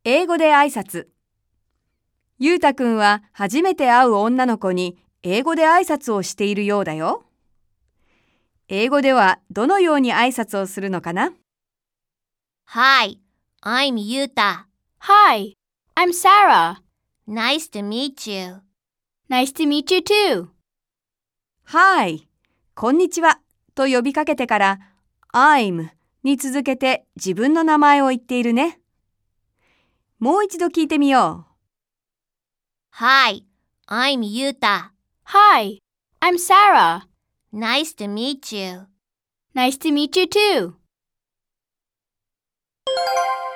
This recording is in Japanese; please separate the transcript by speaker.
Speaker 1: 英語で挨拶。ゆうたくんは初めて会う女の子に英語で挨拶をしているようだよ。英語ではどのように挨拶をするのかな？
Speaker 2: Hi, I'm Yuta.
Speaker 3: Hi, I'm Sarah.
Speaker 2: Nice to meet you.
Speaker 3: Nice to meet you too.
Speaker 1: Hi, こんにちはと呼びかけてから I'm に続けて自分の名前を言っているね。もう一度聞いてみよう。
Speaker 2: Hi, I'm Yuta.
Speaker 3: Hi, I'm Sarah.
Speaker 2: Nice to meet you.
Speaker 3: Nice to meet you too.